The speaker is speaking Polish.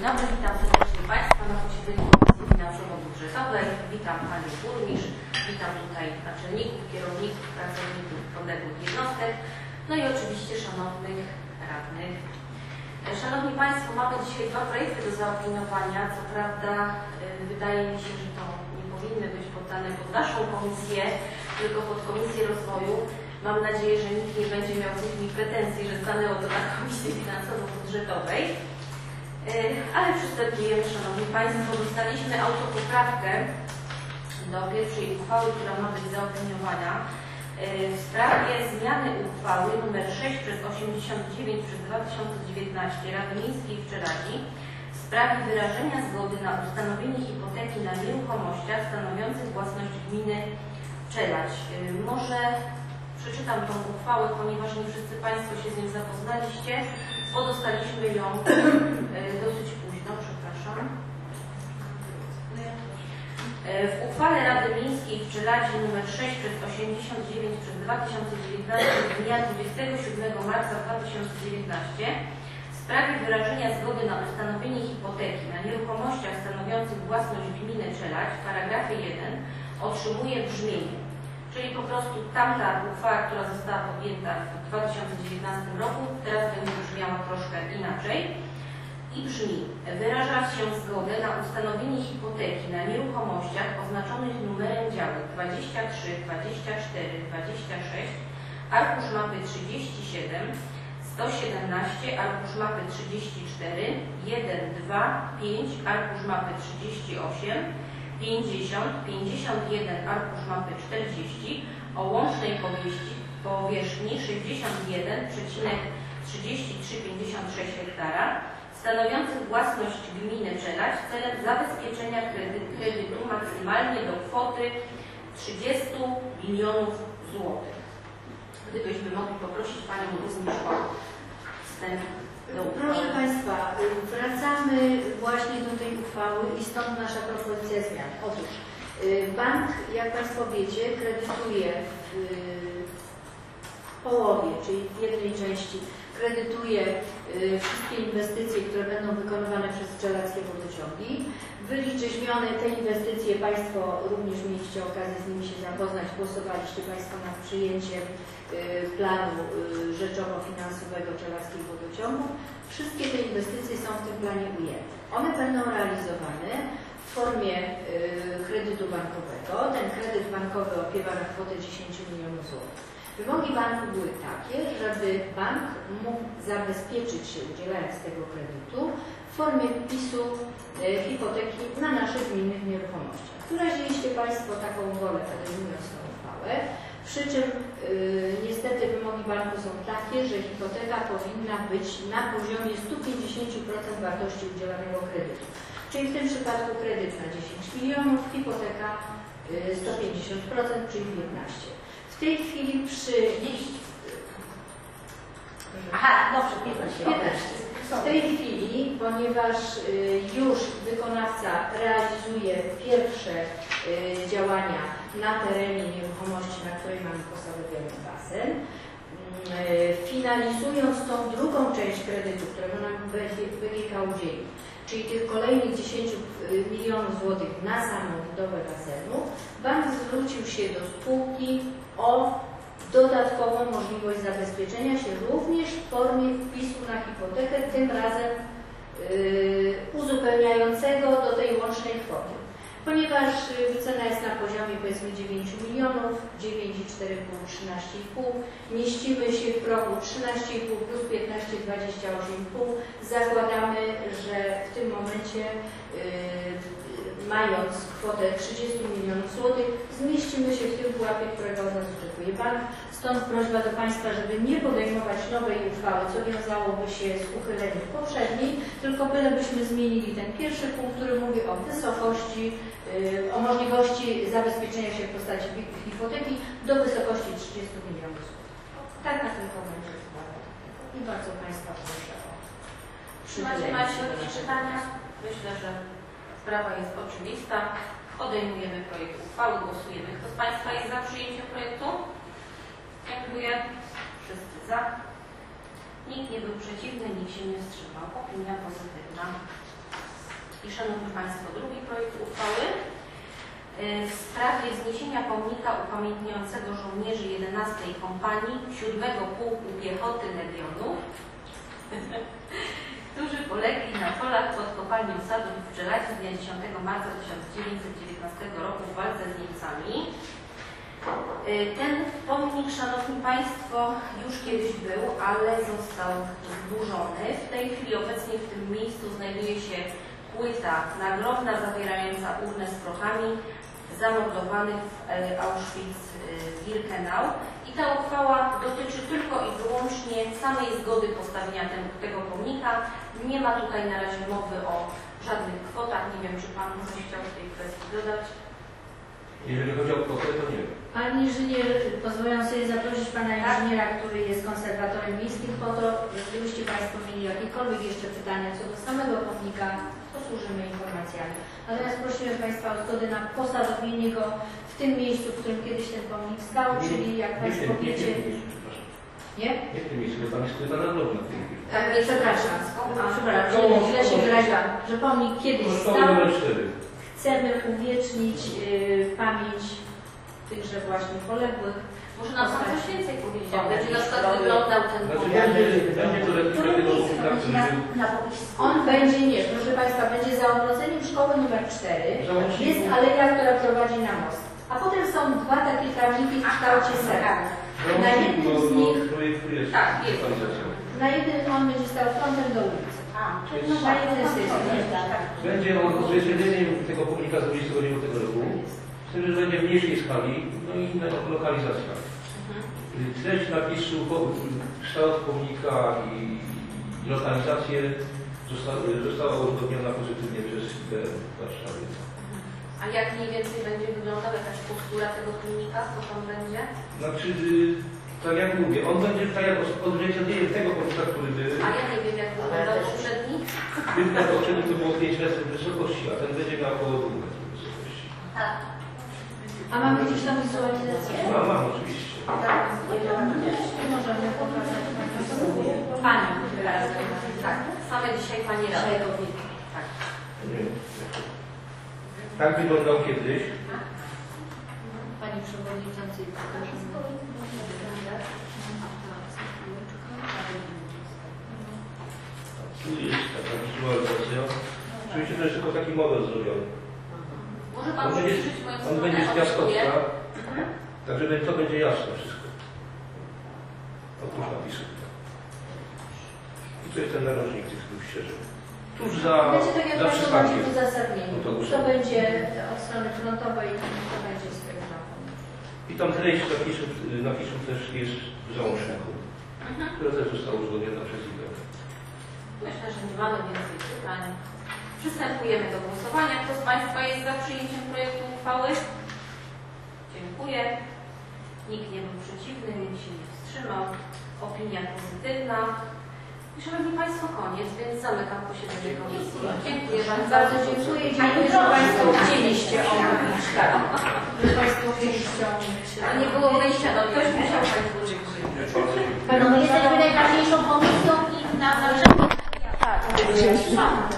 dobry, witam serdecznie Państwa na posiedzeniu Komisji Finansowo-Budżetowej. Witam Panią Burmistrz, witam tutaj naczelników, kierowników, pracowników podległych jednostek, no i oczywiście szanownych radnych. Szanowni Państwo, mamy dzisiaj dwa projekty do zaopiniowania. Co prawda wydaje mi się, że to nie powinny być poddane pod naszą komisję, tylko pod Komisję Rozwoju. Mam nadzieję, że nikt nie będzie miał z nimi pretensji, że stanęło to na Komisji Finansowo-Budżetowej. Ale przystępujemy, Szanowni Państwo, dostaliśmy autopoprawkę do pierwszej uchwały, która ma być zaopiniowana w sprawie zmiany uchwały nr 6/89/2019 Rady Miejskiej w Czeladzi w sprawie wyrażenia zgody na ustanowienie hipoteki na nieruchomościach stanowiących własność gminy Czeladź. Może przeczytam tą uchwałę, ponieważ nie wszyscy Państwo się z nią zapoznaliście, bo dostaliśmy ją dosyć późno, przepraszam. W uchwale Rady Miejskiej w Czeladzi nr 6/89/2019 z dnia 27 marca 2019 w sprawie wyrażenia zgody na ustanowienie hipoteki na nieruchomościach stanowiących własność gminy Czeladź w paragrafie 1 otrzymuje brzmienie. Czyli po prostu tamta uchwała, która została podjęta w 2019 roku, teraz będzie brzmiała troszkę inaczej i brzmi: wyraża się zgodę na ustanowienie hipoteki na nieruchomościach oznaczonych numerem działek 23, 24, 26, arkusz mapy 37, 117, arkusz mapy 34, 1, 2, 5, arkusz mapy 38, 50, 51, arkusz mapy 40 o łącznej powierzchni 61,3356 hektara stanowiących własność gminy Czeladź celem zabezpieczenia kredytu maksymalnie do kwoty 30 milionów złotych. Gdybyśmy mogli poprosić Panią Burmistrz o wstęp. Proszę Państwa, wracamy właśnie do tej uchwały i stąd nasza propozycja zmian. Otóż bank, jak Państwo wiecie, kredytuje w połowie, czyli w jednej części, kredytuje wszystkie inwestycje, które będą wykonywane przez czeladźskie wodociągi. Wyliczyliśmy te inwestycje, Państwo również mieliście okazję z nimi się zapoznać, głosowaliście Państwo nad przyjęciem planu rzeczowo-finansowego czeladźskich wodociągów. Wszystkie te inwestycje są w tym planie ujęte. One będą realizowane w formie kredytu bankowego. Ten kredyt bankowy opiewa na kwotę 10 milionów złotych. Wymogi banku były takie, żeby bank mógł zabezpieczyć się, udzielając tego kredytu, w formie wpisu hipoteki na naszych gminnych nieruchomościach. Wyraziliście Państwo taką wolę, podejmując tę uchwałę, przy czym niestety wymogi banku są takie, że hipoteka powinna być na poziomie 150% wartości udzielanego kredytu. Czyli w tym przypadku kredyt na 10 milionów, hipoteka 150%, czyli 15. W tej chwili przy... Aha, dobrze, 15. W tej chwili, ponieważ już wykonawca realizuje pierwsze działania na terenie nieruchomości, na której mamy posadowiony basen, finalizując tą drugą część kredytu, którego nam BGK udzieli, czyli tych kolejnych 10 milionów złotych na samą budowę basenu, bank zwrócił się do spółki o dodatkową możliwość zabezpieczenia się również w formie wpisu na hipotekę, tym razem uzupełniającego do tej łącznej kwoty. Ponieważ wycena jest na poziomie powiedzmy 9 milionów, 9,4,5, 13,5, mieścimy się w progu 13,5 plus 15, 28,5. Zakładamy, że w tym momencie mając kwotę 30 milionów złotych, zmieścimy się w tym pułapie, którego od nas oczekuje bank. Stąd prośba do Państwa, żeby nie podejmować nowej uchwały, co wiązałoby się z uchyleniem poprzedniej, tylko bylebyśmy zmienili ten pierwszy punkt, który mówi o wysokości, o możliwości zabezpieczenia się w postaci hipoteki do wysokości 30 milionów złotych. Tak na tym momencie uchwała. I bardzo Państwa proszę o Macie jakieś pytania? Myślę, że sprawa jest oczywista. Podejmujemy projekt uchwały, głosujemy. Kto z Państwa jest za przyjęciem projektu? Dziękuję. Wszyscy za. Nikt nie był przeciwny, nikt się nie wstrzymał. Opinia pozytywna. I Szanowni Państwo, drugi projekt uchwały w sprawie wzniesienia pomnika upamiętniającego żołnierzy 11 Kompanii 7 Pułku Piechoty Legionów, którzy polegli na polach pod kopalnią Sadów w Żeladzie z dnia 10 marca 1919 roku w walce z Niemcami. Ten pomnik, Szanowni Państwo, już kiedyś był, ale został zburzony. W tej chwili obecnie w tym miejscu znajduje się płyta nagrobna zawierająca urnę z prochami zamordowanych w Auschwitz-Birkenau. I ta uchwała dotyczy tylko i wyłącznie samej zgody postawienia tego pomnika. Nie ma tutaj na razie mowy o żadnych kwotach. Nie wiem, czy Pan coś chciał w tej kwestii dodać. Jeżeli chodzi o kwotę, to nie wiem. Pani inżynier, pozwolę sobie zaprosić Pana inżyniera, który jest konserwatorem miejskim, po to, gdybyście Państwo mieli jakiekolwiek jeszcze pytania co do samego pomnika, posłużymy informacjami. Natomiast prosiłem Państwa o zgodę na posadowienie go w tym miejscu, w którym kiedyś ten pomnik stał, czyli jak Państwo wiecie... Nie? Nie w tym miejscu, bo tam jest płyta nagrobna w tej chwili. Przepraszam, źle się wyraziłam, że pomnik kiedyś stał. Numer 4. Chcemy uwiecznić pamięć tychże właśnie poległych. Może nam Pan coś więcej powiedzieć, jak będzie na przykład wyglądał ten Znaczy pomnik? będzie to replika tego pomnika, który On będzie, nie, proszę Państwa, będzie za ogrodzeniem szkoły numer 4. Załączniku. Jest aleja, która prowadzi na most. A potem są dwa takie trawniki w kształcie serca. Na jednym z nich, Tak, jest. na jednym on będzie stał frontem do ulicy. Na jednym z tych. Będzie on odzwierciedleniem tego pomnika z 29 roku, z tym, że będzie w mniejszej skali, no i inna lokalizacja. Treść napisu, kształt pomnika i lokalizację została uzgodniona pozytywnie przez IPN w Warszawie. A jak mniej więcej będzie wyglądała jakaś postura tego pomnika? Co tam będzie? Znaczy, tak jak mówię, on będzie tak jak odzwierciedleniem tego pomnika, który był. A ja nie wiem, jak wyglądał poprzedni. Ten poprzedni to było 5 metrów wysokości, a ten będzie miał około 2 metrów wysokości. A mamy gdzieś tam wizualizację? Mam oczywiście. Tak, możemy pokazać Pani teraz. Tak, same dzisiaj Pani rady. Tak. Nie wiem. Tak wyglądał kiedyś. Pani Przewodniczącej, Tu jest taka wizualizacja. Oczywiście to jest tylko taki model zrobiony. Może Pan przybliżyć moją On będzie z stronę, piaskowca, także to będzie jasne wszystko. Oprócz napisów. I tu jest ten narożnik tych dwóch ścieżek. Tuż za przystankiem. w uzasadnieniu. To będzie od strony frontowej, to będzie z tego mapą. I tam treść napisów też jest w załączniku, która też została uzgodniona przez IPN. Myślę, że nie mamy więcej pytań. Przystępujemy do głosowania. Kto z Państwa jest za przyjęciem projektu uchwały? Dziękuję. Nikt nie był przeciwny, nikt się nie wstrzymał. Opinia pozytywna. I Szanowni Państwo, koniec, więc zamykam posiedzenie komisji. Dziękuję bardzo. Bardzo dziękuję. Dziękuję, że Państwo chcieliście omówić. Tak. Że Państwo chcieliście omówić. No nie było wyjścia, no ktoś musiał Państwu dziękuję. No, jesteśmy najważniejszą komisją i na narzędzie. Tak.